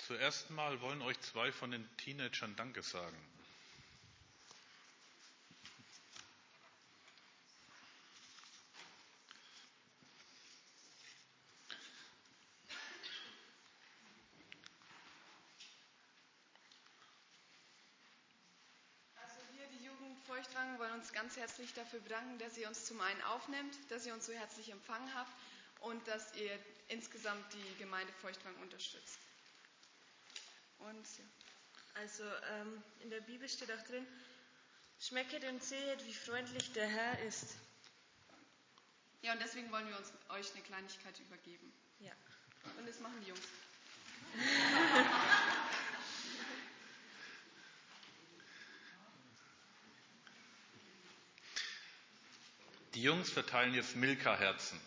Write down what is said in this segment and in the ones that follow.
Zuerst mal wollen euch zwei von den Teenagern Danke sagen. Also wir, die Jugend Feuchtwangen, wollen uns ganz herzlich dafür bedanken, dass ihr uns zum einen aufnimmt, dass ihr uns so herzlich empfangen habt und dass ihr insgesamt die Gemeinde Feuchtwangen unterstützt. Und ja. Also in der Bibel steht auch drin, schmecket und sehet, wie freundlich der Herr ist. Ja, und deswegen wollen wir euch eine Kleinigkeit übergeben. Ja. Und das machen die Jungs. Die Jungs verteilen jetzt Milka-Herzen.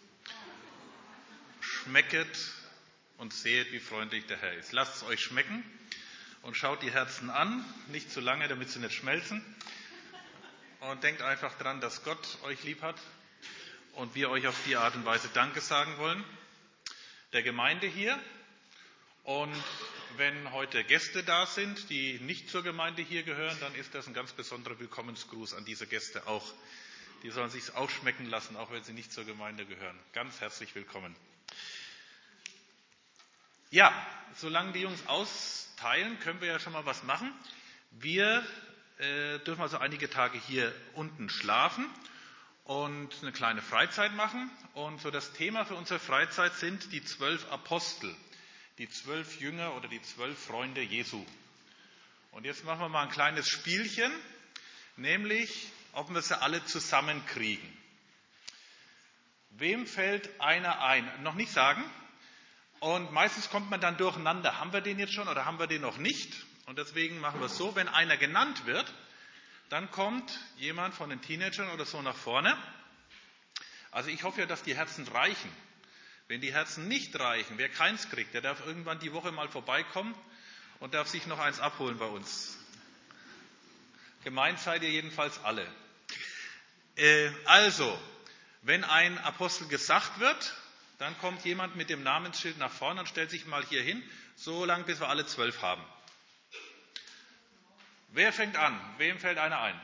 Schmecket und sehet, wie freundlich der Herr ist. Lasst es euch schmecken und schaut die Herzen an, nicht zu lange, damit sie nicht schmelzen. Und denkt einfach dran, dass Gott euch lieb hat und wir euch auf die Art und Weise Danke sagen wollen, der Gemeinde hier. Und wenn heute Gäste da sind, die nicht zur Gemeinde hier gehören, dann ist das ein ganz besonderer Willkommensgruß an diese Gäste auch. Die sollen sich auch schmecken lassen, auch wenn sie nicht zur Gemeinde gehören. Ganz herzlich willkommen. Ja, solange die Jungs austeilen, können wir ja schon mal was machen. Wir dürfen also einige Tage hier unten schlafen und eine kleine Freizeit machen. Und so das Thema für unsere Freizeit sind die 12 Apostel, die 12 Jünger oder die 12 Freunde Jesu. Und jetzt machen wir mal ein kleines Spielchen, nämlich ob wir sie alle zusammenkriegen. Wem fällt einer ein? Noch nicht sagen. Und meistens kommt man dann durcheinander. Haben wir den jetzt schon oder haben wir den noch nicht? Und deswegen machen wir es so, wenn einer genannt wird, dann kommt jemand von den Teenagern oder so nach vorne. Also ich hoffe ja, dass die Herzen reichen. Wenn die Herzen nicht reichen, wer keins kriegt, der darf irgendwann die Woche mal vorbeikommen und darf sich noch eins abholen bei uns. Gemeint seid ihr jedenfalls alle. Also, wenn ein Apostel gesagt wird, dann kommt jemand mit dem Namensschild nach vorne und stellt sich mal hier hin, so lange, bis wir alle 12 haben. Wer fängt an? Wem fällt einer ein?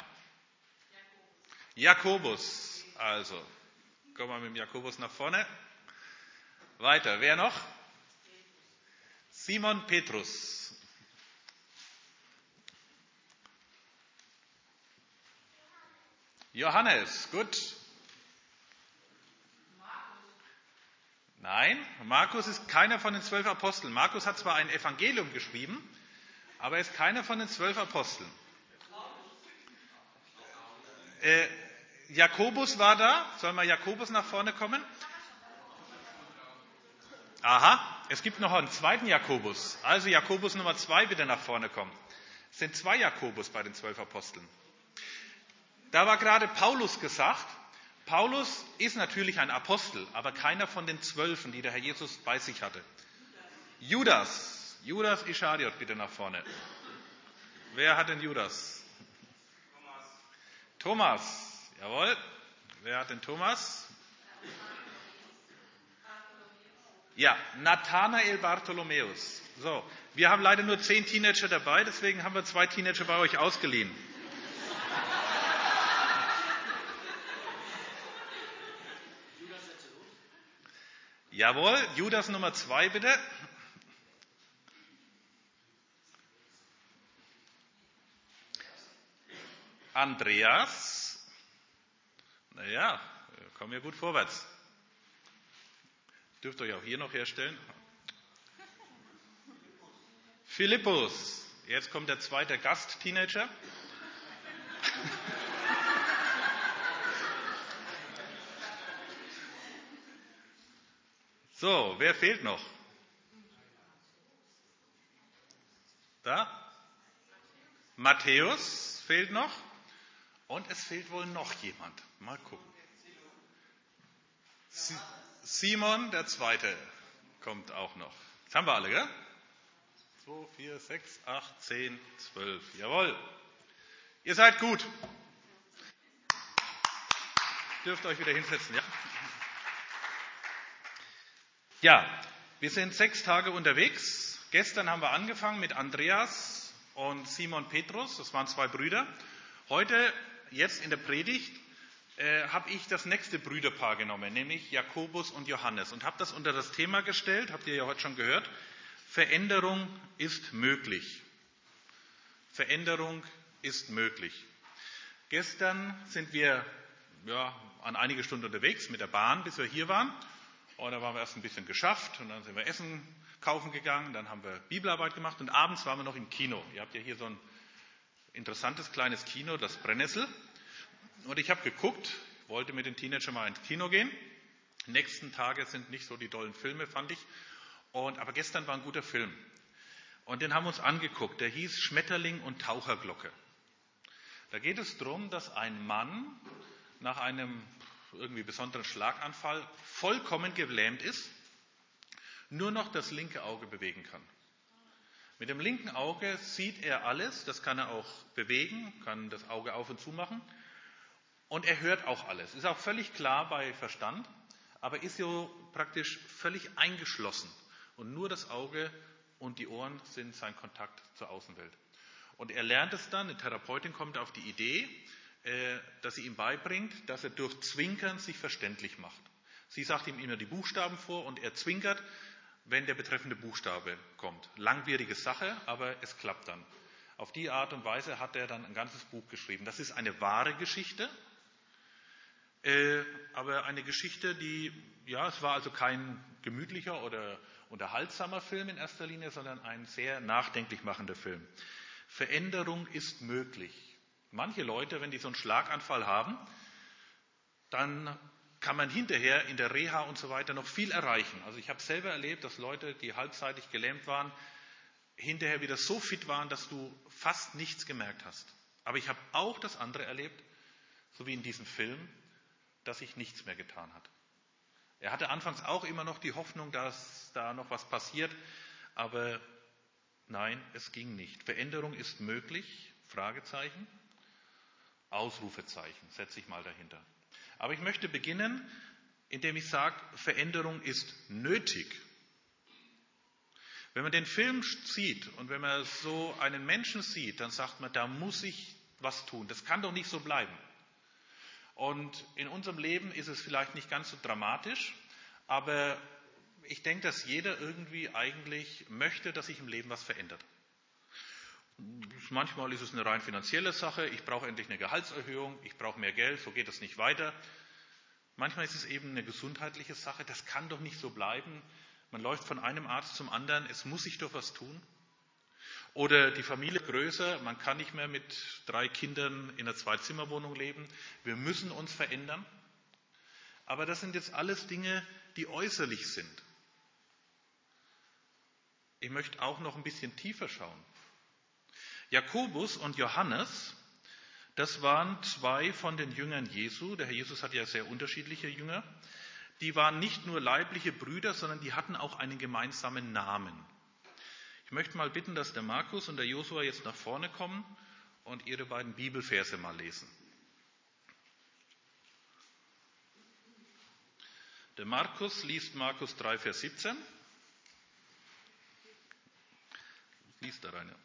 Jakobus. Also, kommen wir mit dem Jakobus nach vorne. Weiter. Wer noch? Simon Petrus. Johannes. Gut. Nein, Markus ist keiner von den 12 Aposteln. Markus hat zwar ein Evangelium geschrieben, aber er ist keiner von den 12 Aposteln. Jakobus war da. Soll mal Jakobus nach vorne kommen? Aha, es gibt noch einen zweiten Jakobus. Also Jakobus Nummer 2 bitte nach vorne kommen. Es sind 2 Jakobus bei den 12 Aposteln. Da war gerade Paulus gesagt. Paulus ist natürlich ein Apostel, aber keiner von den 12, die der Herr Jesus bei sich hatte. Judas Ischariot, bitte nach vorne. Wer hat den Judas? Thomas, jawohl. Wer hat den Thomas? Ja, Nathanael Bartholomäus. So, wir haben leider nur 10 Teenager dabei, deswegen haben wir 2 Teenager bei euch ausgeliehen. Jawohl, Judas Nummer 2 bitte. Andreas. Naja, kommen wir gut vorwärts. Dürft euch auch hier noch herstellen. Philippus. Jetzt kommt der zweite Gast-Teenager. So, wer fehlt noch? Da? Matthäus fehlt noch. Und es fehlt wohl noch jemand. Mal gucken. Simon, der Zweite, kommt auch noch. Das haben wir alle, gell? 2, 4, 6, 8, 10, 12. Jawohl. Ihr seid gut. Dürft euch wieder hinsetzen, ja? Ja, wir sind 6 Tage unterwegs, Gestern haben wir angefangen mit Andreas und Simon Petrus, das waren 2 Brüder. Heute, jetzt in der Predigt, habe ich das nächste Brüderpaar genommen, nämlich Jakobus und Johannes, und habe das unter das Thema gestellt, habt ihr ja heute schon gehört: Veränderung ist möglich. Veränderung ist möglich. Gestern sind wir an einige Stunden unterwegs mit der Bahn, bis wir hier waren. Und da waren wir erst ein bisschen geschafft und dann sind wir Essen kaufen gegangen, dann haben wir Bibelarbeit gemacht und abends waren wir noch im Kino. Ihr habt ja hier so ein interessantes kleines Kino, das Brennnessel. Und ich habe geguckt, wollte mit den Teenagern mal ins Kino gehen. Die nächsten Tage sind nicht so die tollen Filme, fand ich. Aber gestern war ein guter Film. Und den haben wir uns angeguckt. Der hieß Schmetterling und Taucherglocke. Da geht es darum, dass ein Mann nach einem irgendwie besonderen Schlaganfall vollkommen gelähmt ist, nur noch das linke Auge bewegen kann. Mit dem linken Auge sieht er alles, das kann er auch bewegen, kann das Auge auf und zu machen. Und er hört auch alles. Ist auch völlig klar bei Verstand, aber ist so praktisch völlig eingeschlossen. Und nur das Auge und die Ohren sind sein Kontakt zur Außenwelt. Und er lernt es dann, eine Therapeutin kommt auf die Idee, dass sie ihm beibringt, dass er durch Zwinkern sich verständlich macht. Sie sagt ihm immer die Buchstaben vor und er zwinkert, wenn der betreffende Buchstabe kommt. Langwierige Sache, aber es klappt dann. Auf die Art und Weise hat er dann ein ganzes Buch geschrieben. Das ist eine wahre Geschichte, aber eine Geschichte, es war also kein gemütlicher oder unterhaltsamer Film in erster Linie, sondern ein sehr nachdenklich machender Film. Veränderung ist möglich. Manche Leute, wenn die so einen Schlaganfall haben, dann kann man hinterher in der Reha und so weiter noch viel erreichen. Also ich habe selber erlebt, dass Leute, die halbseitig gelähmt waren, hinterher wieder so fit waren, dass du fast nichts gemerkt hast. Aber ich habe auch das andere erlebt, so wie in diesem Film, dass sich nichts mehr getan hat. Er hatte anfangs auch immer noch die Hoffnung, dass da noch was passiert, aber nein, es ging nicht. Veränderung ist möglich, Fragezeichen, Ausrufezeichen, setze ich mal dahinter. Aber ich möchte beginnen, indem ich sage, Veränderung ist nötig. Wenn man den Film sieht und wenn man so einen Menschen sieht, dann sagt man, da muss ich was tun. Das kann doch nicht so bleiben. Und in unserem Leben ist es vielleicht nicht ganz so dramatisch, aber ich denke, dass jeder irgendwie eigentlich möchte, dass sich im Leben was verändert. Manchmal ist es eine rein finanzielle Sache, ich brauche endlich eine Gehaltserhöhung, ich brauche mehr Geld, so geht es nicht weiter. Manchmal ist es eben eine gesundheitliche Sache, das kann doch nicht so bleiben. Man läuft von einem Arzt zum anderen, es muss sich doch was tun. Oder die Familie größer, man kann nicht mehr mit 3 Kindern in einer 2-Zimmer-Wohnung leben, wir müssen uns verändern. Aber das sind jetzt alles Dinge, die äußerlich sind. Ich möchte auch noch ein bisschen tiefer schauen. Jakobus und Johannes, das waren 2 von den Jüngern Jesu. Der Herr Jesus hat ja sehr unterschiedliche Jünger. Die waren nicht nur leibliche Brüder, sondern die hatten auch einen gemeinsamen Namen. Ich möchte mal bitten, dass der Markus und der Josua jetzt nach vorne kommen und ihre beiden Bibelverse mal lesen. Der Markus liest Markus 3, Vers 17. Liest da rein.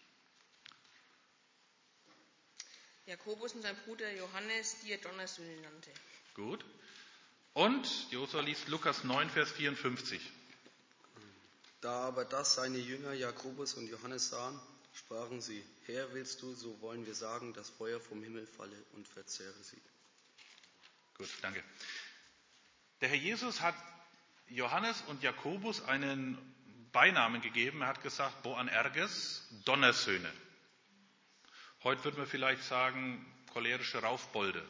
Jakobus und sein Bruder Johannes, die er Donnersöhne nannte. Gut. Und Josua liest Lukas 9, Vers 54. Da aber das seine Jünger Jakobus und Johannes sahen, sprachen sie, Herr, willst du, so wollen wir sagen, dass Feuer vom Himmel falle und verzehre sie. Gut, danke. Der Herr Jesus hat Johannes und Jakobus einen Beinamen gegeben. Er hat gesagt, Boanerges, Donnersöhne. Heute würde man vielleicht sagen, cholerische Raufbolde.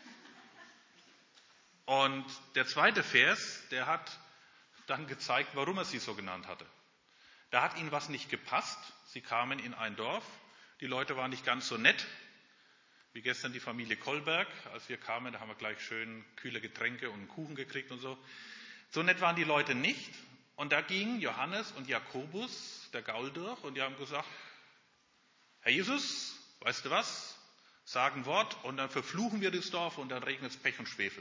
Und der zweite Vers, der hat dann gezeigt, warum er sie so genannt hatte. Da hat ihnen was nicht gepasst. Sie kamen in ein Dorf. Die Leute waren nicht ganz so nett, wie gestern die Familie Kolberg. Als wir kamen, da haben wir gleich schön kühle Getränke und einen Kuchen gekriegt und so. So nett waren die Leute nicht. Und da gingen Johannes und Jakobus, der Gaul, durch und die haben gesagt, Herr Jesus, weißt du was? Sag ein Wort und dann verfluchen wir das Dorf und dann regnet es Pech und Schwefel.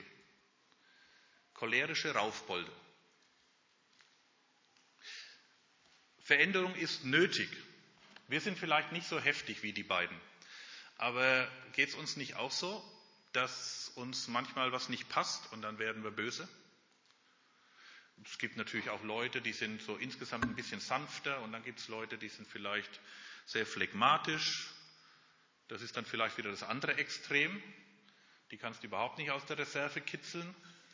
Cholerische Raufbolde. Veränderung ist nötig. Wir sind vielleicht nicht so heftig wie die beiden, aber geht es uns nicht auch so, dass uns manchmal was nicht passt und dann werden wir böse? Es gibt natürlich auch Leute, die sind so insgesamt ein bisschen sanfter und dann gibt es Leute, die sind vielleicht sehr phlegmatisch. Das ist dann vielleicht wieder das andere Extrem. Die kannst du überhaupt nicht aus der Reserve kitzeln.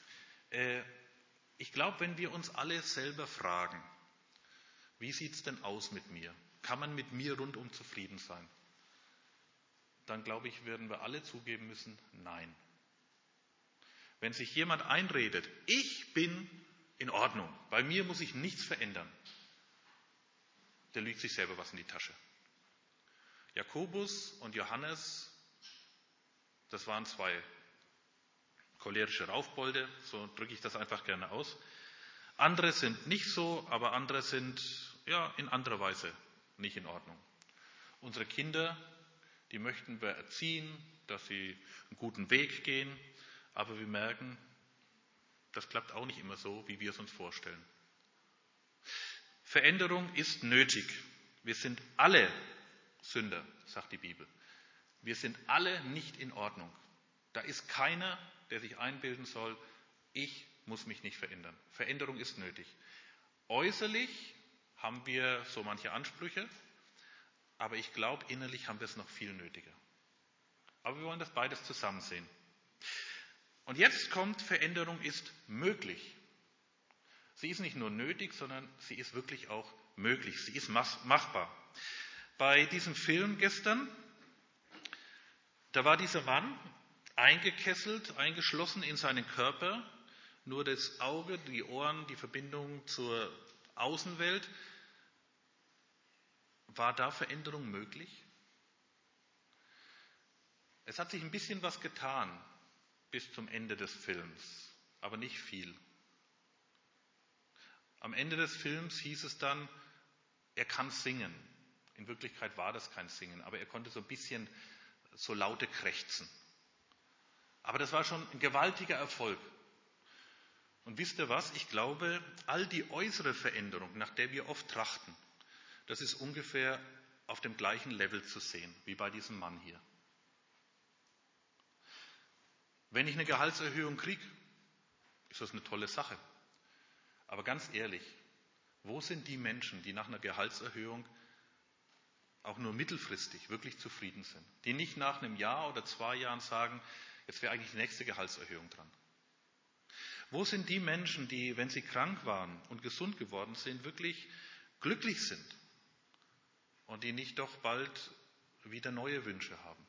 Ich glaube, wenn wir uns alle selber fragen, wie sieht es denn aus mit mir? Kann man mit mir rundum zufrieden sein? Dann glaube ich, werden wir alle zugeben müssen, nein. Wenn sich jemand einredet, ich bin in Ordnung, bei mir muss sich nichts verändern, der lügt sich selber was in die Tasche. Jakobus und Johannes, das waren zwei cholerische Raufbolde, so drücke ich das einfach gerne aus. Andere sind nicht so, aber andere sind in anderer Weise nicht in Ordnung. Unsere Kinder, die möchten wir erziehen, dass sie einen guten Weg gehen, aber wir merken, das klappt auch nicht immer so, wie wir es uns vorstellen. Veränderung ist nötig. Wir sind alle Sünder, sagt die Bibel. Wir sind alle nicht in Ordnung. Da ist keiner, der sich einbilden soll, ich muss mich nicht verändern. Veränderung ist nötig. Äußerlich haben wir so manche Ansprüche, aber ich glaube, innerlich haben wir es noch viel nötiger. Aber wir wollen das beides zusammen sehen. Und jetzt kommt, Veränderung ist möglich. Sie ist nicht nur nötig, sondern sie ist wirklich auch möglich. Sie ist machbar. Bei diesem Film gestern, da war dieser Mann eingekesselt, eingeschlossen in seinen Körper, nur das Auge, die Ohren, die Verbindung zur Außenwelt. War da Veränderung möglich? Es hat sich ein bisschen was getan bis zum Ende des Films, aber nicht viel. Am Ende des Films hieß es dann, er kann singen. In Wirklichkeit war das kein Singen, aber er konnte so ein bisschen so laute krächzen. Aber das war schon ein gewaltiger Erfolg. Und wisst ihr was? Ich glaube, all die äußere Veränderung, nach der wir oft trachten, das ist ungefähr auf dem gleichen Level zu sehen, wie bei diesem Mann hier. Wenn ich eine Gehaltserhöhung kriege, ist das eine tolle Sache. Aber ganz ehrlich, wo sind die Menschen, die nach einer Gehaltserhöhung auch nur mittelfristig wirklich zufrieden sind? Die nicht nach einem Jahr oder 2 Jahren sagen, jetzt wäre eigentlich die nächste Gehaltserhöhung dran. Wo sind die Menschen, die, wenn sie krank waren und gesund geworden sind, wirklich glücklich sind und die nicht doch bald wieder neue Wünsche haben?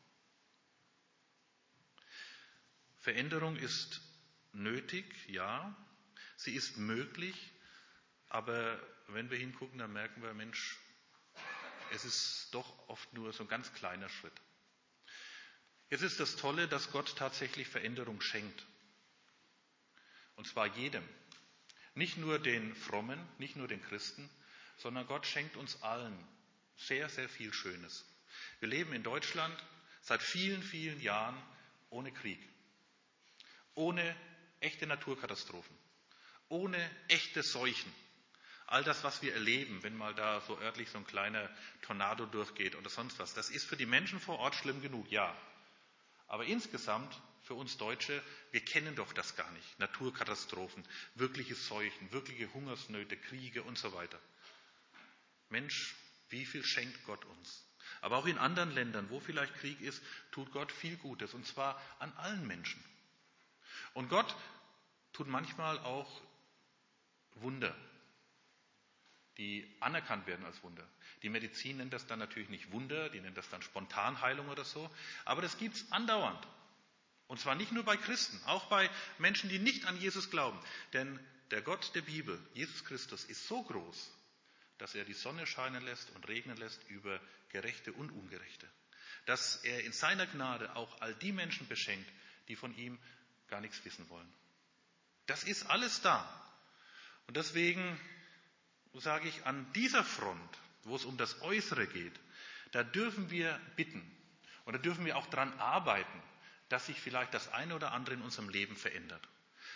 Veränderung ist nötig, ja, sie ist möglich, aber wenn wir hingucken, dann merken wir, Mensch, es ist doch oft nur so ein ganz kleiner Schritt. Jetzt ist das Tolle, dass Gott tatsächlich Veränderung schenkt. Und zwar jedem. Nicht nur den Frommen, nicht nur den Christen, sondern Gott schenkt uns allen sehr, sehr viel Schönes. Wir leben in Deutschland seit vielen, vielen Jahren ohne Krieg, ohne echte Naturkatastrophen, ohne echte Seuchen. All das, was wir erleben, wenn mal da so örtlich so ein kleiner Tornado durchgeht oder sonst was, das ist für die Menschen vor Ort schlimm genug, ja. Aber insgesamt für uns Deutsche, wir kennen doch das gar nicht. Naturkatastrophen, wirkliche Seuchen, wirkliche Hungersnöte, Kriege und so weiter. Mensch, wie viel schenkt Gott uns? Aber auch in anderen Ländern, wo vielleicht Krieg ist, tut Gott viel Gutes, und zwar an allen Menschen. Und Gott tut manchmal auch Wunder, die anerkannt werden als Wunder. Die Medizin nennt das dann natürlich nicht Wunder, die nennt das dann Spontanheilung oder so, aber das gibt es andauernd. Und zwar nicht nur bei Christen, auch bei Menschen, die nicht an Jesus glauben. Denn der Gott der Bibel, Jesus Christus, ist so groß, dass er die Sonne scheinen lässt und regnen lässt über Gerechte und Ungerechte. Dass er in seiner Gnade auch all die Menschen beschenkt, die von ihm gar nichts wissen wollen. Das ist alles da. Und deswegen sage ich, an dieser Front, wo es um das Äußere geht, da dürfen wir bitten und da dürfen wir auch dran arbeiten, dass sich vielleicht das eine oder andere in unserem Leben verändert.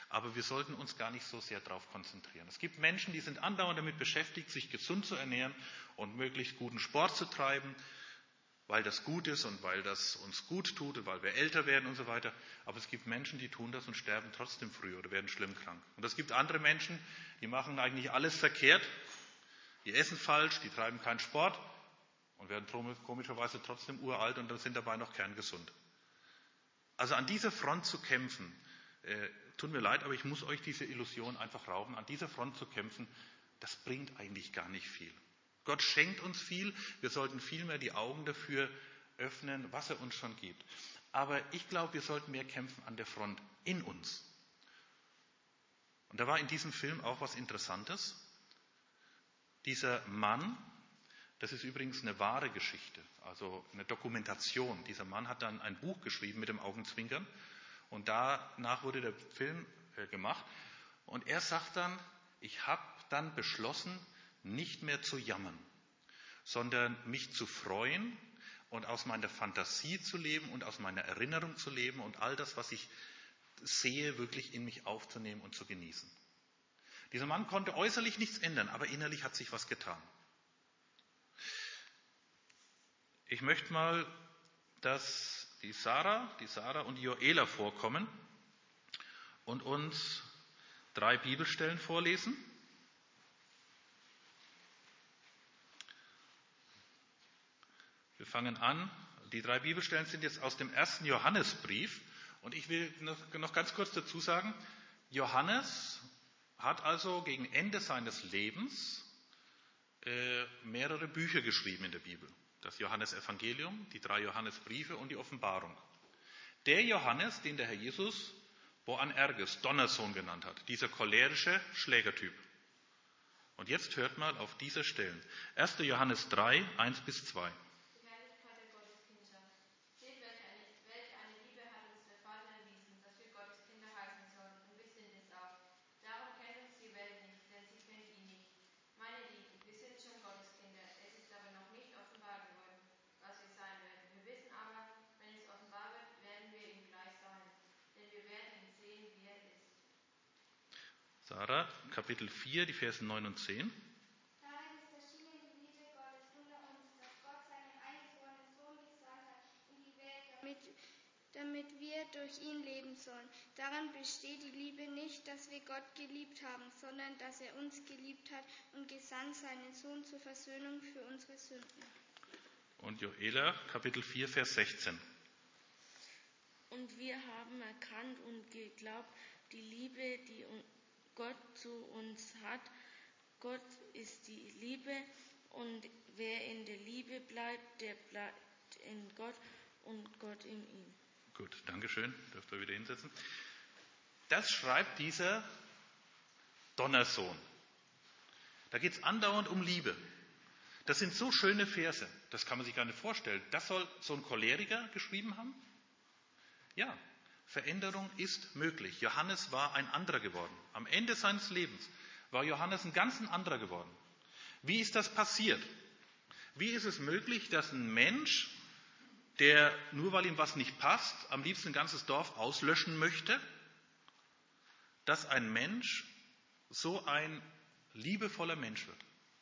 Aber wir sollten uns gar nicht so sehr darauf konzentrieren. Es gibt Menschen, die sind andauernd damit beschäftigt, sich gesund zu ernähren und möglichst guten Sport zu treiben, weil das gut ist und weil das uns gut tut und weil wir älter werden und so weiter. Aber es gibt Menschen, die tun das und sterben trotzdem früh oder werden schlimm krank. Und es gibt andere Menschen, die machen eigentlich alles verkehrt. Die essen falsch, die treiben keinen Sport und werden komischerweise trotzdem uralt und sind dabei noch kerngesund. Also an dieser Front zu kämpfen, tut mir leid, aber ich muss euch diese Illusion einfach rauben. An dieser Front zu kämpfen, das bringt eigentlich gar nicht viel. Gott schenkt uns viel, wir sollten vielmehr die Augen dafür öffnen, was er uns schon gibt. Aber ich glaube, wir sollten mehr kämpfen an der Front in uns. Und da war in diesem Film auch was Interessantes. Dieser Mann, das ist übrigens eine wahre Geschichte, also eine Dokumentation. Dieser Mann hat dann ein Buch geschrieben mit dem Augenzwinkern und danach wurde der Film gemacht. Und er sagt dann, ich habe dann beschlossen, nicht mehr zu jammern, sondern mich zu freuen und aus meiner Fantasie zu leben und aus meiner Erinnerung zu leben und all das, was ich sehe, wirklich in mich aufzunehmen und zu genießen. Dieser Mann konnte äußerlich nichts ändern, aber innerlich hat sich was getan. Ich möchte mal, dass die Sarah und die Joela vorkommen und uns 3 Bibelstellen vorlesen. Wir fangen an. Die 3 Bibelstellen sind jetzt aus dem 1. Johannesbrief. Und ich will noch ganz kurz dazu sagen, Johannes hat also gegen Ende seines Lebens mehrere Bücher geschrieben in der Bibel. Das Johannesevangelium, die 3 Johannesbriefe und die Offenbarung. Der Johannes, den der Herr Jesus Boanerges, Donnersohn genannt hat, dieser cholerische Schlägertyp. Und jetzt hört mal auf diese Stellen. 1. Johannes 3, 1-2. Sarah, Kapitel 4, die Verse 9 und 10. Darin ist erschienen die Liebe Gottes unter uns, dass Gott seinen eingeborenen Sohn gesandt hat in die Welt, damit wir durch ihn leben sollen. Daran besteht die Liebe nicht, dass wir Gott geliebt haben, sondern dass er uns geliebt hat und gesandt seinen Sohn zur Versöhnung für unsere Sünden. Und Joela, Kapitel 4, Vers 16. Und wir haben erkannt und geglaubt, die Liebe, die Gott zu uns hat. Gott ist die Liebe und wer in der Liebe bleibt, der bleibt in Gott und Gott in ihm. Gut, Dankeschön. Dürft ihr wieder hinsetzen. Das schreibt dieser Donnersohn. Da geht es andauernd um Liebe. Das sind so schöne Verse, das kann man sich gar nicht vorstellen. Das soll so ein Choleriker geschrieben haben? Ja. Veränderung ist möglich. Johannes war ein anderer geworden. Am Ende seines Lebens war Johannes ein ganz anderer geworden. Wie ist das passiert? Wie ist es möglich, dass ein Mensch, der nur weil ihm was nicht passt, am liebsten ein ganzes Dorf auslöschen möchte, dass ein Mensch so ein liebevoller Mensch wird?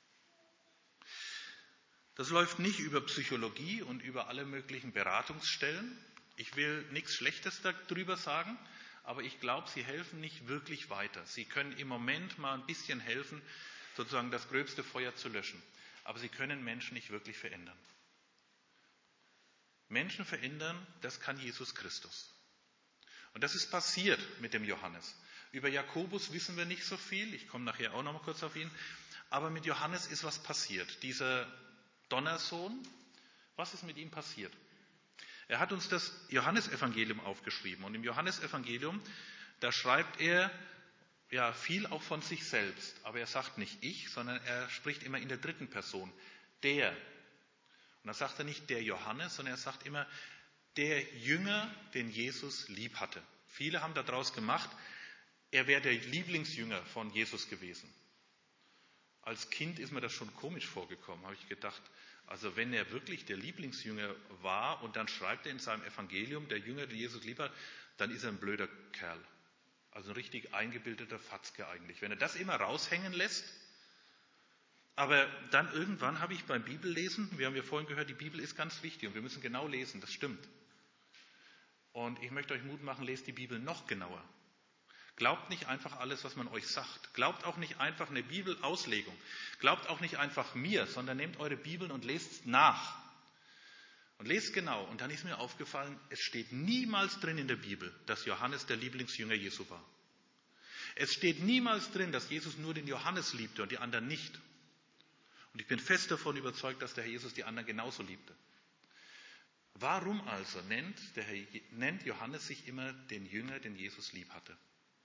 Das läuft nicht über Psychologie und über alle möglichen Beratungsstellen. Ich will nichts Schlechtes darüber sagen, aber ich glaube, sie helfen nicht wirklich weiter. Sie können im Moment mal ein bisschen helfen, sozusagen das gröbste Feuer zu löschen. Aber sie können Menschen nicht wirklich verändern. Menschen verändern, das kann Jesus Christus. Und das ist passiert mit dem Johannes. Über Jakobus wissen wir nicht so viel, ich komme nachher auch noch mal kurz auf ihn. Aber mit Johannes ist was passiert. Dieser Donnersohn, was ist mit ihm passiert? Er hat uns das Johannesevangelium aufgeschrieben. Und im Johannesevangelium, da schreibt er ja viel auch von sich selbst. Aber er sagt nicht ich, sondern er spricht immer in der 3. Person. Der. Und da sagt er nicht der Johannes, sondern er sagt immer der Jünger, den Jesus lieb hatte. Viele haben daraus gemacht, er wäre der Lieblingsjünger von Jesus gewesen. Als Kind ist mir das schon komisch vorgekommen, habe ich gedacht. Also wenn er wirklich der Lieblingsjünger war und dann schreibt er in seinem Evangelium, der Jünger, den Jesus lieb hat, dann ist er ein blöder Kerl. Also ein richtig eingebildeter Fatzke eigentlich. Wenn er das immer raushängen lässt. Aber dann irgendwann habe ich beim Bibellesen, wir haben ja vorhin gehört, die Bibel ist ganz wichtig und wir müssen genau lesen, das stimmt. Und ich möchte euch Mut machen, lest die Bibel noch genauer. Glaubt nicht einfach alles, was man euch sagt. Glaubt auch nicht einfach eine Bibelauslegung. Glaubt auch nicht einfach mir, sondern nehmt eure Bibeln und lest nach. Und lest genau. Und dann ist mir aufgefallen, es steht niemals drin in der Bibel, dass Johannes der Lieblingsjünger Jesu war. Es steht niemals drin, dass Jesus nur den Johannes liebte und die anderen nicht. Und ich bin fest davon überzeugt, dass der Herr Jesus die anderen genauso liebte. Warum also nennt Johannes sich immer den Jünger, den Jesus lieb hatte?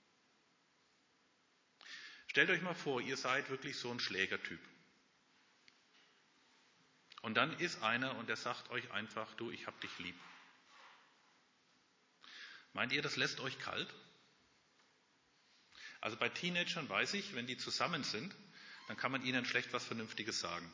Stellt euch mal vor, ihr seid wirklich so ein Schlägertyp. Und dann ist einer und der sagt euch einfach, du, ich hab dich lieb. Meint ihr, das lässt euch kalt? Also bei Teenagern weiß ich, wenn die zusammen sind, dann kann man ihnen schlecht was Vernünftiges sagen.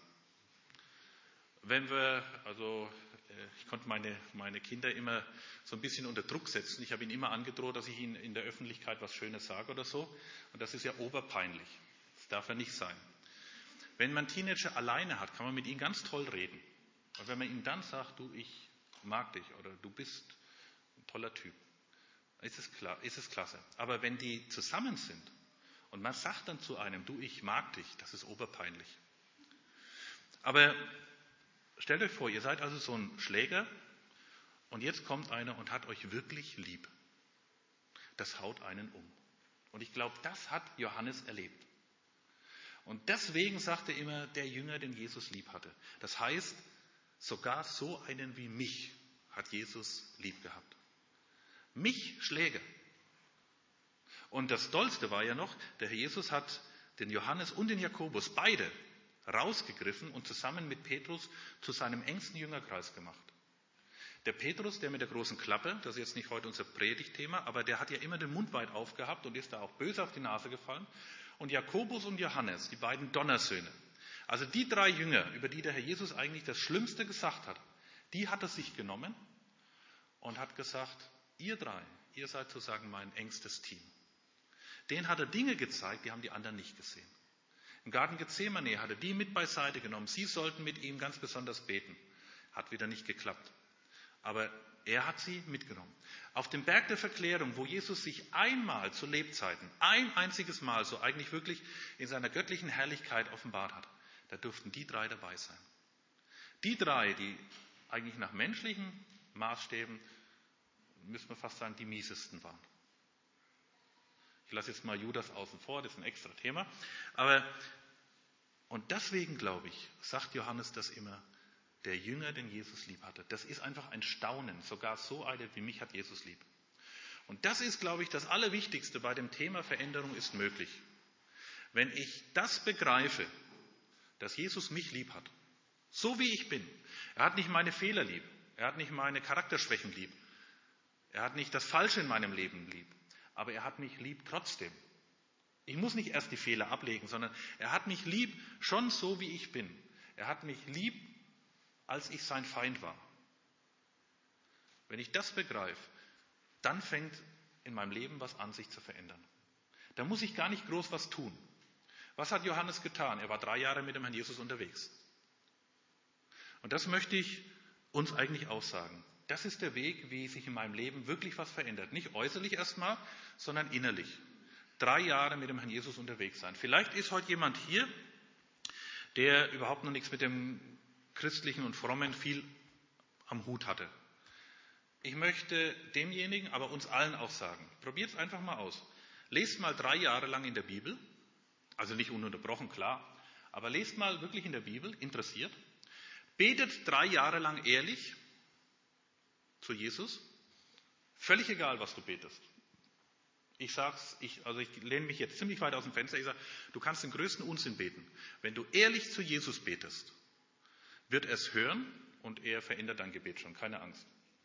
Ich konnte meine Kinder immer so ein bisschen unter Druck setzen. Ich habe ihnen immer angedroht, dass ich ihnen in der Öffentlichkeit was Schönes sage oder so. Und das ist ja oberpeinlich. Das darf ja nicht sein. Wenn man Teenager alleine hat, kann man mit ihnen ganz toll reden. Und wenn man ihnen dann sagt, du, ich mag dich oder du bist ein toller Typ, ist es klasse. Aber wenn die zusammen sind und man sagt dann zu einem, du, ich mag dich, das ist oberpeinlich. Aber stellt euch vor, ihr seid also so ein Schläger und jetzt kommt einer und hat euch wirklich lieb. Das haut einen um. Und ich glaube, das hat Johannes erlebt. Und deswegen sagt er immer, der Jünger, den Jesus lieb hatte. Das heißt, sogar so einen wie mich hat Jesus lieb gehabt. Mich, Schläger. Und das Tollste war ja noch, der Herr Jesus hat den Johannes und den Jakobus beide rausgegriffen und zusammen mit Petrus zu seinem engsten Jüngerkreis gemacht. Der Petrus, der mit der großen Klappe, das ist jetzt nicht heute unser Predigtthema, aber der hat ja immer den Mund weit aufgehabt und ist da auch böse auf die Nase gefallen. Und Jakobus und Johannes, die beiden Donnersöhne, also die 3 Jünger, über die der Herr Jesus eigentlich das Schlimmste gesagt hat, die hat er sich genommen und hat gesagt, ihr 3, ihr seid sozusagen mein engstes Team. Denen hat er Dinge gezeigt, die haben die anderen nicht gesehen. Im Garten Gethsemane hat er die mit beiseite genommen. Sie sollten mit ihm ganz besonders beten. Hat wieder nicht geklappt. Aber er hat sie mitgenommen. Auf dem Berg der Verklärung, wo Jesus sich einmal zu Lebzeiten, ein einziges Mal, so eigentlich wirklich in seiner göttlichen Herrlichkeit offenbart hat, da durften die 3 dabei sein. Die 3, die eigentlich nach menschlichen Maßstäben, müssen wir fast sagen, die miesesten waren. Ich lasse jetzt mal Judas außen vor, das ist ein extra Thema. Und deswegen, glaube ich, sagt Johannes das immer, der Jünger, den Jesus lieb hatte. Das ist einfach ein Staunen. Sogar so einer wie mich hat Jesus lieb. Und das ist, glaube ich, das Allerwichtigste bei dem Thema Veränderung ist möglich. Wenn ich das begreife, dass Jesus mich lieb hat, so wie ich bin. Er hat nicht meine Fehler lieb. Er hat nicht meine Charakterschwächen lieb. Er hat nicht das Falsche in meinem Leben lieb. Aber er hat mich lieb trotzdem. Ich muss nicht erst die Fehler ablegen, sondern er hat mich lieb schon so, wie ich bin. Er hat mich lieb, als ich sein Feind war. Wenn ich das begreife, dann fängt in meinem Leben was an, sich zu verändern. Da muss ich gar nicht groß was tun. Was hat Johannes getan? Er war 3 Jahre mit dem Herrn Jesus unterwegs. Und das möchte ich uns eigentlich auch sagen. Das ist der Weg, wie sich in meinem Leben wirklich was verändert. Nicht äußerlich erstmal, sondern innerlich. 3 Jahre mit dem Herrn Jesus unterwegs sein. Vielleicht ist heute jemand hier, der überhaupt noch nichts mit dem Christlichen und Frommen viel am Hut hatte. Ich möchte demjenigen, aber uns allen auch sagen, probiert es einfach mal aus. Lest mal 3 Jahre lang in der Bibel, also nicht ununterbrochen, klar, aber lest mal wirklich in der Bibel, interessiert. Betet 3 Jahre lang ehrlich zu Jesus, völlig egal, was du betest. Ich lehne mich jetzt ziemlich weit aus dem Fenster, ich sage, du kannst den größten Unsinn beten. Wenn du ehrlich zu Jesus betest, wird er es hören und er verändert dein Gebet schon, keine Angst.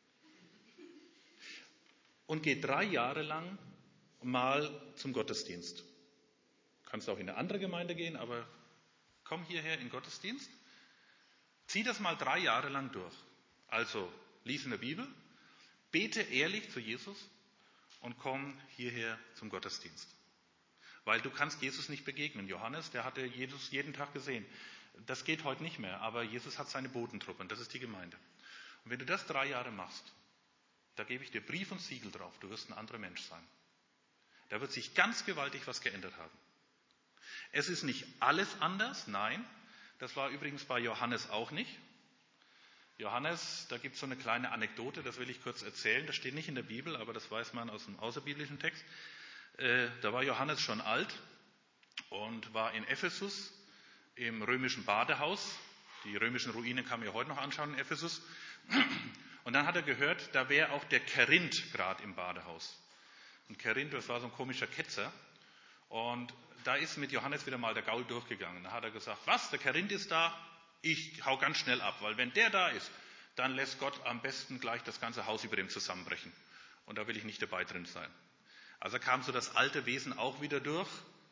Und geh 3 Jahre lang mal zum Gottesdienst. Du kannst auch in eine andere Gemeinde gehen, aber komm hierher in den Gottesdienst. Zieh das mal 3 Jahre lang durch. Also, lies in der Bete ehrlich zu Jesus und komm hierher zum Gottesdienst. Weil du kannst Jesus nicht begegnen. Johannes, der hatte Jesus jeden Tag gesehen. Das geht heute nicht mehr, aber Jesus hat seine Bodentruppe und das ist die Gemeinde. Und wenn du das 3 Jahre machst, da gebe ich dir Brief und Siegel drauf, du wirst ein anderer Mensch sein. Da wird sich ganz gewaltig was geändert haben. Es ist nicht alles anders, nein. Das war übrigens bei Johannes auch nicht. Johannes, da gibt es so eine kleine Anekdote, das will ich kurz erzählen. Das steht nicht in der Bibel, aber das weiß man aus dem außerbiblischen Text. Da war Johannes schon alt und war in Ephesus im römischen Badehaus. Die römischen Ruinen kann man ja heute noch anschauen in Ephesus. Und dann hat er gehört, da wäre auch der Korinth gerade im Badehaus. Und Korinth, das war so ein komischer Ketzer. Und da ist mit Johannes wieder mal der Gaul durchgegangen. Da hat er gesagt, was, der Korinth ist da? Ich hau ganz schnell ab, weil wenn der da ist, dann lässt Gott am besten gleich das ganze Haus über dem zusammenbrechen. Und da will ich nicht dabei drin sein. Also kam so das alte Wesen auch wieder durch.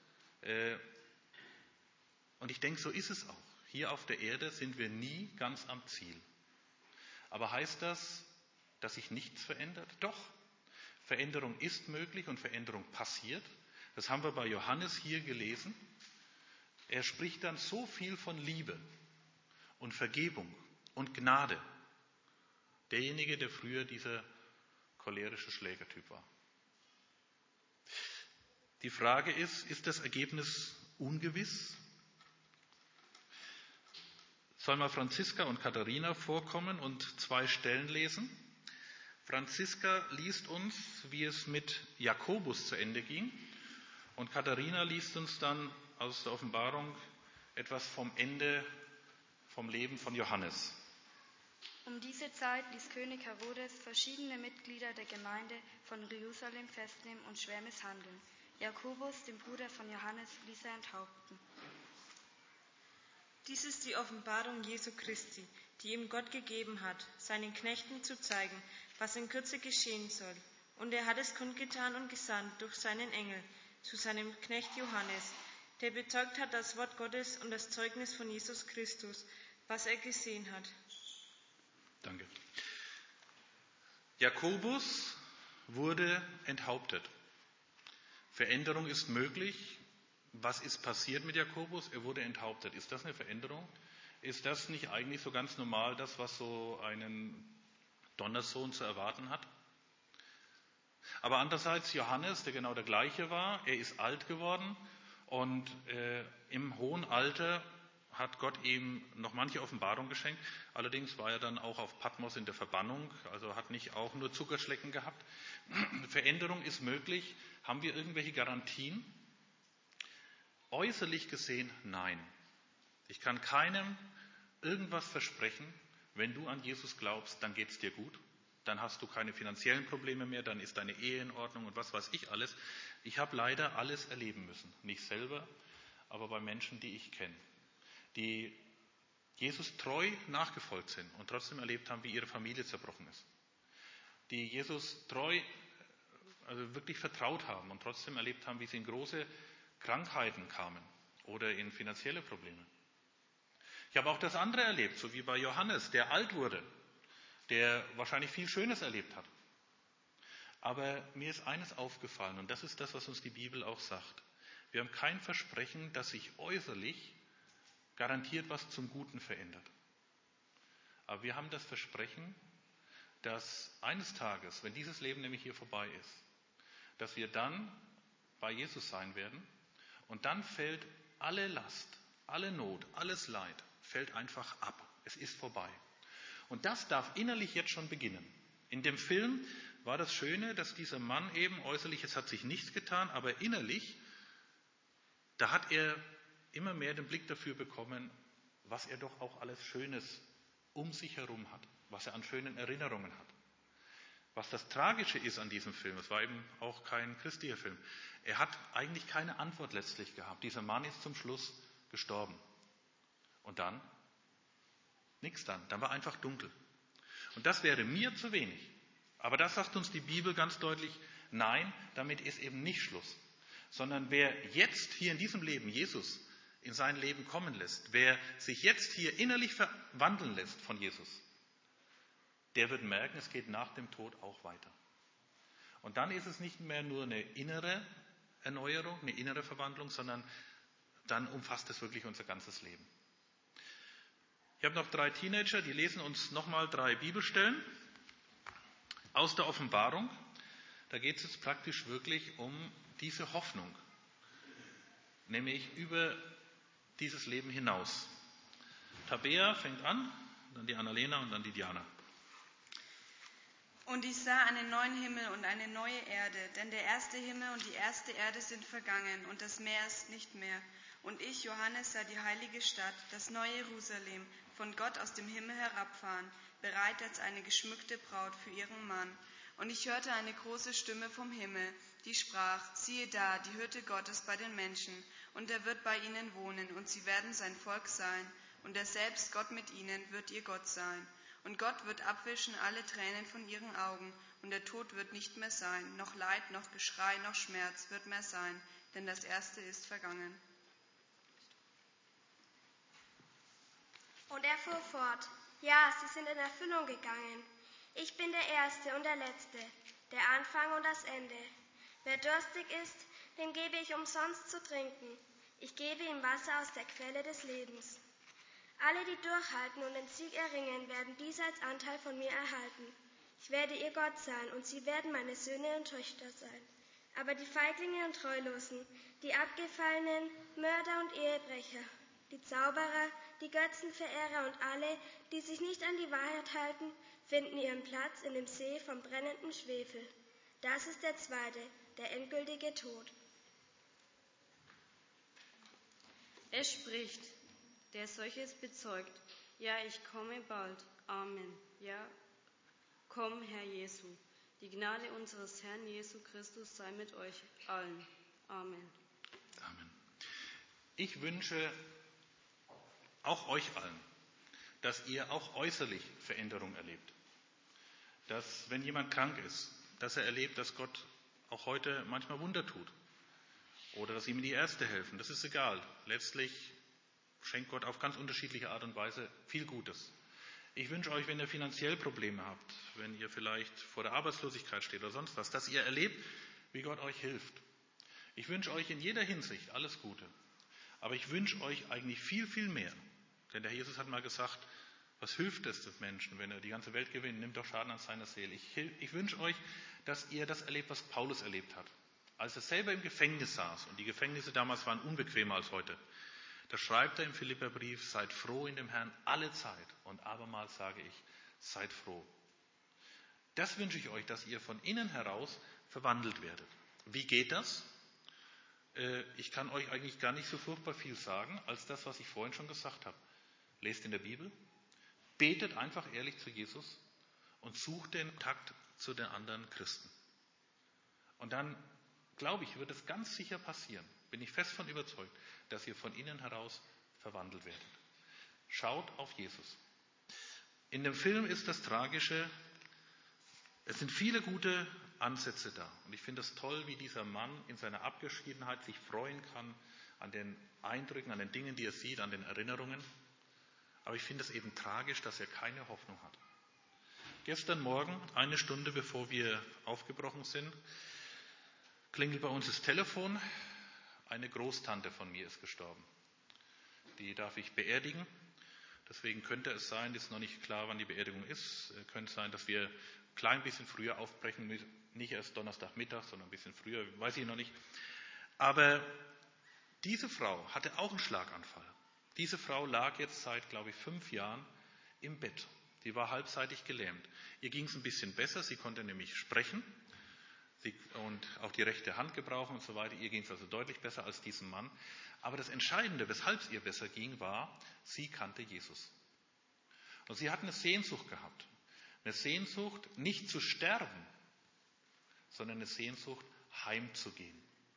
Und ich denke, so ist es auch. Hier auf der Erde sind wir nie ganz am Ziel. Aber heißt das, dass sich nichts verändert? Doch, Veränderung ist möglich und Veränderung passiert. Das haben wir bei Johannes hier gelesen. Er spricht dann so viel von Liebe und Vergebung und Gnade. Derjenige, der früher dieser cholerische Schlägertyp war. Die Frage ist das Ergebnis ungewiss? Soll mal Franziska und Katharina vorkommen und 2 Stellen lesen? Franziska liest uns, wie es mit Jakobus zu Ende ging. Und Katharina liest uns dann aus der Offenbarung etwas vom Ende vom Leben von Johannes. Um diese Zeit ließ König Herodes verschiedene Mitglieder der Gemeinde von Jerusalem festnehmen und schwer misshandeln. Jakobus, den Bruder von Johannes, ließ er enthaupten. Dies ist die Offenbarung Jesu Christi, die ihm Gott gegeben hat, seinen Knechten zu zeigen, was in Kürze geschehen soll. Und er hat es kundgetan und gesandt durch seinen Engel zu seinem Knecht Johannes, der bezeugt hat das Wort Gottes und das Zeugnis von Jesus Christus, was er gesehen hat. Danke. Jakobus wurde enthauptet. Veränderung ist möglich. Was ist passiert mit Jakobus? Er wurde enthauptet. Ist das eine Veränderung? Ist das nicht eigentlich so ganz normal, das, was so einen Donnersohn zu erwarten hat? Aber andererseits Johannes, der genau der gleiche war, er ist alt geworden und im hohen Alter hat Gott ihm noch manche Offenbarung geschenkt. Allerdings war er dann auch auf Patmos in der Verbannung, also hat nicht auch nur Zuckerschlecken gehabt. Veränderung ist möglich. Haben wir irgendwelche Garantien? Äußerlich gesehen, nein. Ich kann keinem irgendwas versprechen. Wenn du an Jesus glaubst, dann geht es dir gut. Dann hast du keine finanziellen Probleme mehr, dann ist deine Ehe in Ordnung und was weiß ich alles. Ich habe leider alles erleben müssen. Nicht selber, aber bei Menschen, die ich kenne, die Jesus treu nachgefolgt sind und trotzdem erlebt haben, wie ihre Familie zerbrochen ist. Die Jesus treu, also wirklich vertraut haben und trotzdem erlebt haben, wie sie in große Krankheiten kamen oder in finanzielle Probleme. Ich habe auch das andere erlebt, so wie bei Johannes, der alt wurde, der wahrscheinlich viel Schönes erlebt hat. Aber mir ist eines aufgefallen und das ist das, was uns die Bibel auch sagt. Wir haben kein Versprechen, dass sich äußerlich garantiert was zum Guten verändert. Aber wir haben das Versprechen, dass eines Tages, wenn dieses Leben nämlich hier vorbei ist, dass wir dann bei Jesus sein werden und dann fällt alle Last, alle Not, alles Leid, fällt einfach ab. Es ist vorbei. Und das darf innerlich jetzt schon beginnen. In dem Film war das Schöne, dass dieser Mann eben äußerlich, es hat sich nichts getan, aber innerlich, da hat er immer mehr den Blick dafür bekommen, was er doch auch alles Schönes um sich herum hat, was er an schönen Erinnerungen hat. Was das Tragische ist an diesem Film, es war eben auch kein christlicher Film, er hat eigentlich keine Antwort letztlich gehabt. Dieser Mann ist zum Schluss gestorben. Und dann? Nichts dann war einfach dunkel. Und das wäre mir zu wenig. Aber das sagt uns die Bibel ganz deutlich, nein, damit ist eben nicht Schluss. Sondern wer jetzt hier in diesem Leben Jesus in sein Leben kommen lässt, wer sich jetzt hier innerlich verwandeln lässt von Jesus, der wird merken, es geht nach dem Tod auch weiter. Und dann ist es nicht mehr nur eine innere Erneuerung, eine innere Verwandlung, sondern dann umfasst es wirklich unser ganzes Leben. Ich habe noch 3 Teenager, die lesen uns nochmal 3 Bibelstellen aus der Offenbarung. Da geht es jetzt praktisch wirklich um diese Hoffnung, nämlich über dieses Leben hinaus. Tabea fängt an, dann die Annalena und dann die Diana. Und ich sah einen neuen Himmel und eine neue Erde, denn der erste Himmel und die erste Erde sind vergangen und das Meer ist nicht mehr. Und ich, Johannes, sah die heilige Stadt, das neue Jerusalem, von Gott aus dem Himmel herabfahren, bereit als eine geschmückte Braut für ihren Mann. Und ich hörte eine große Stimme vom Himmel, die sprach, siehe da, die Hütte Gottes bei den Menschen, und er wird bei ihnen wohnen, und sie werden sein Volk sein, und er selbst, Gott mit ihnen, wird ihr Gott sein. Und Gott wird abwischen alle Tränen von ihren Augen, und der Tod wird nicht mehr sein, noch Leid, noch Geschrei, noch Schmerz wird mehr sein, denn das Erste ist vergangen. Und er fuhr fort, ja, sie sind in Erfüllung gegangen. Ich bin der Erste und der Letzte, der Anfang und das Ende. Wer durstig ist, dem gebe ich umsonst zu trinken. Ich gebe ihm Wasser aus der Quelle des Lebens. Alle, die durchhalten und den Sieg erringen, werden dies als Anteil von mir erhalten. Ich werde ihr Gott sein, und sie werden meine Söhne und Töchter sein. Aber die Feiglinge und Treulosen, die Abgefallenen, Mörder und Ehebrecher, die Zauberer, die Götzenverehrer und alle, die sich nicht an die Wahrheit halten, finden ihren Platz in dem See vom brennenden Schwefel. Das ist der zweite, der endgültige Tod. Er spricht, der solches bezeugt, ja, ich komme bald. Amen. Ja, komm, Herr Jesu. Die Gnade unseres Herrn Jesu Christus sei mit euch allen. Amen. Amen. Ich wünsche auch euch allen, dass ihr auch äußerlich Veränderung erlebt. Dass, wenn jemand krank ist, dass er erlebt, dass Gott auch heute manchmal Wunder tut. Oder dass ihm die Ärzte helfen. Das ist egal. Letztlich schenkt Gott auf ganz unterschiedliche Art und Weise viel Gutes. Ich wünsche euch, wenn ihr finanziell Probleme habt, wenn ihr vielleicht vor der Arbeitslosigkeit steht oder sonst was, dass ihr erlebt, wie Gott euch hilft. Ich wünsche euch in jeder Hinsicht alles Gute. Aber ich wünsche euch eigentlich viel, viel mehr. Denn der Jesus hat mal gesagt, was hilft es des Menschen, wenn er die ganze Welt gewinnt, nimmt doch Schaden an seiner Seele. Ich wünsche euch, dass ihr das erlebt, was Paulus erlebt hat. Als er selber im Gefängnis saß, und die Gefängnisse damals waren unbequemer als heute, da schreibt er im Philipperbrief, seid froh in dem Herrn alle Zeit. Und abermals sage ich, seid froh. Das wünsche ich euch, dass ihr von innen heraus verwandelt werdet. Wie geht das? Ich kann euch eigentlich gar nicht so furchtbar viel sagen, als das, was ich vorhin schon gesagt habe. Lest in der Bibel, betet einfach ehrlich zu Jesus und sucht den Kontakt zu den anderen Christen. Und dann, glaube ich, wird es ganz sicher passieren, bin ich fest von überzeugt, dass ihr von innen heraus verwandelt werdet. Schaut auf Jesus. In dem Film ist das Tragische, es sind viele gute Ansätze da. Und ich finde es toll, wie dieser Mann in seiner Abgeschiedenheit sich freuen kann an den Eindrücken, an den Dingen, die er sieht, an den Erinnerungen. Aber ich finde es eben tragisch, dass er keine Hoffnung hat. Gestern Morgen, 1 Stunde bevor wir aufgebrochen sind, klingelt bei uns das Telefon. Eine Großtante von mir ist gestorben. Die darf ich beerdigen. Deswegen könnte es sein, ist noch nicht klar, wann die Beerdigung ist, könnte sein, dass wir ein klein bisschen früher aufbrechen, nicht erst Donnerstagmittag, sondern ein bisschen früher, weiß ich noch nicht. Aber diese Frau hatte auch einen Schlaganfall. Diese Frau lag jetzt seit, glaube ich, 5 Jahren im Bett. Die war halbseitig gelähmt. Ihr ging es ein bisschen besser, sie konnte nämlich sprechen und auch die rechte Hand gebrauchen und so weiter. Ihr ging es also deutlich besser als diesem Mann. Aber das Entscheidende, weshalb es ihr besser ging, war, sie kannte Jesus. Und sie hat eine Sehnsucht gehabt. Eine Sehnsucht, nicht zu sterben, sondern eine Sehnsucht, heimzugehen.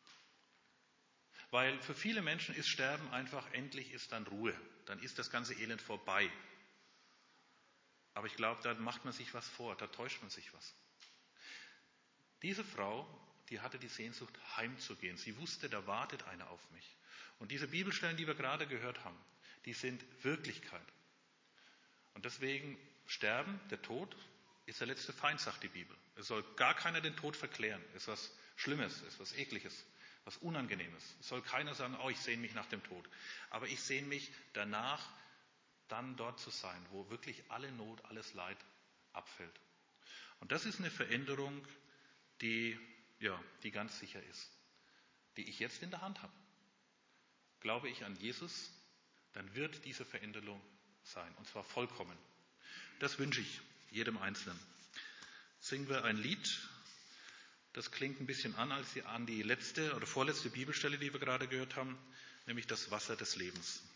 Weil für viele Menschen ist Sterben einfach, endlich ist dann Ruhe. Dann ist das ganze Elend vorbei. Aber ich glaube, da macht man sich was vor, da täuscht man sich was. Diese Frau, die hatte die Sehnsucht, heimzugehen. Sie wusste, da wartet einer auf mich. Und diese Bibelstellen, die wir gerade gehört haben, die sind Wirklichkeit. Und deswegen Sterben, der Tod, ist der letzte Feind, sagt die Bibel. Es soll gar keiner den Tod verklären. Es ist was Schlimmes, es ist was Ekliges, was Unangenehmes. Es soll keiner sagen, oh, ich sehne mich nach dem Tod. Aber ich sehne mich danach, dann dort zu sein, wo wirklich alle Not, alles Leid abfällt. Und das ist eine Veränderung, die ganz sicher ist, die ich jetzt in der Hand habe. Glaube ich an Jesus, dann wird diese Veränderung sein, und zwar vollkommen. Das wünsche ich jedem Einzelnen. Singen wir ein Lied, das klingt ein bisschen an die letzte oder vorletzte Bibelstelle, die wir gerade gehört haben, nämlich das Wasser des Lebens.